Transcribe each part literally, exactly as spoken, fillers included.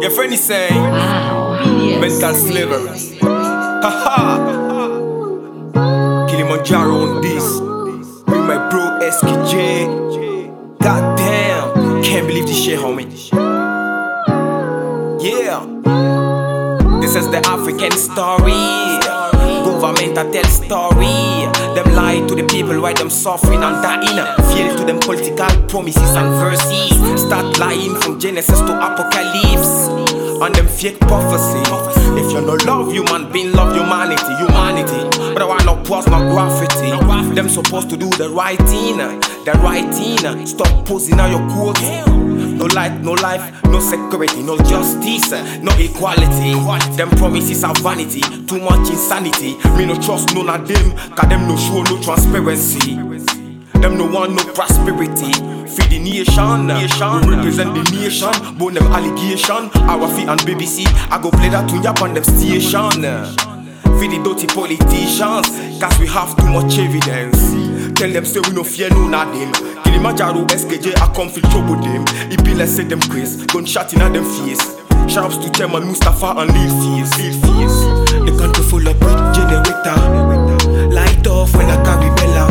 Your friend is saying, Wow. mental slavery. Haha. Kilimanjaro on this. With my bro S K J. God damn. Can't believe this shit, homie. Yeah. This is the African story. Government a tell story. Them lie to the people while them suffering and dying. Fail to them political promises and verses. Start lying from Genesis to Apocalypse. On them fake prophecy. If you no love human being, love humanity, humanity. But I want no pause, no graffiti. Them supposed to do the right thing, the right thing. Stop posing on your quotes. No light, no life, no security, no justice, no equality. Them promises are vanity, too much insanity. Me no trust none of them, cause them no show no transparency. Them no want no prosperity. Feed the nation, nation. We represent the nation. Bone them allegation. Our feet and B B C, I go play that tune up on them station. Feed the dirty politicians, cause we have too much evidence. Tell them say we no fear none of them. Kilimanjaro S K J, I come feel trouble them. It be like say them craze, gunshot in at them face. Sharps to Chairman Mustafa and Lil Fierce. The country full of brick generator. Light off when I carry Bella.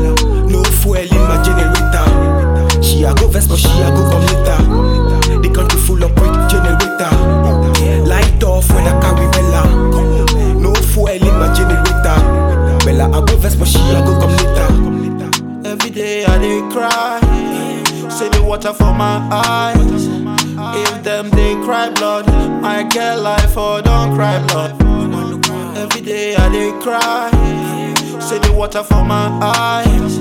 No fuel in my generator. She a go vest but she a go come later. The country full of brick generator. Light off when I carry Bella. No fuel in my generator. Bella a go vest but she a go come later. Every day I dey cry, say the water for my eyes. If them they cry blood, I get life or don't cry blood. Every day I dey cry, say the water for my eyes.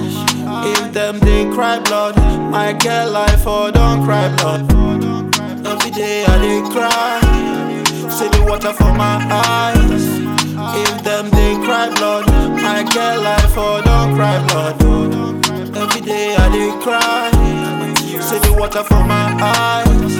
If them they cry blood, I get life or don't cry blood. Every day I dey cry, say the water for my eyes. If them they cry blood, I get life or don't cry blood. Every day I dey cry, say the water for my eyes.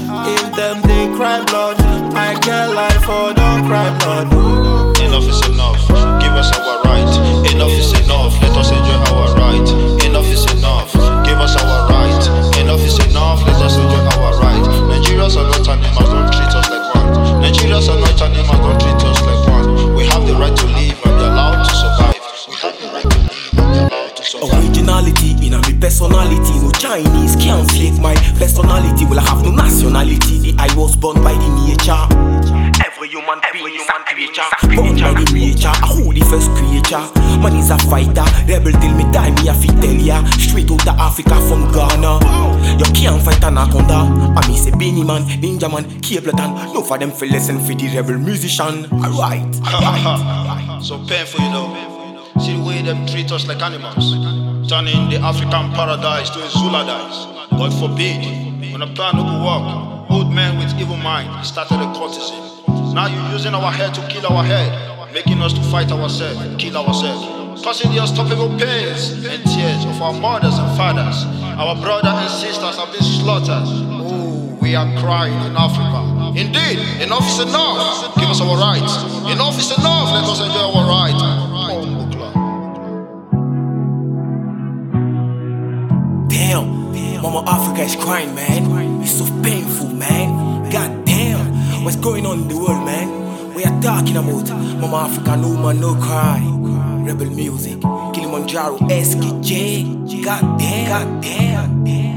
If them they cry blood, I get life or don't cry blood. Enough is enough, give us our right. Enough is enough, let us enjoy our right. Enough is enough, give us our right. Enough is enough, let us enjoy our right. Nigerians are not animals, don't treat us like one. Nigerians are not animals, don't treat us like one. We have the right to live and be allowed to survive. We have the right to live and be allowed to survive. Originality in a me personality. No Chinese can't fake my personality. Well, I have no nationality. I was born by the nature. Every human being is a creature. Born by the nature. Who the first creature? Man is a fighter. Rebel till me die. Me a fit tell ya. Straight out of Africa from Ghana. You can't fight anaconda. I me say Benny man, Ninja man, Capleton. No for them for lesson for the rebel musician. Alright. So painful, you know. See the way them treat us like animals, turning the African paradise to a Zuladice. God forbid, when a plan no go work, old men with evil mind started a courtesan. Now you're using our head to kill our head, making us to fight ourselves, kill ourselves, causing the unstoppable pains and tears of our mothers and fathers. Our brothers and sisters have been slaughtered. Oh, we are crying in Africa. Indeed, enough is enough. Give us our rights. Enough is enough. Let us enjoy our rights. Damn, Mama Africa is crying, man. It's so painful, man. God damn, what's going on in the world, man? We are talking about Mama Africa, no man, no cry. Rebel music, Kilimanjaro, S K J. God damn, God damn.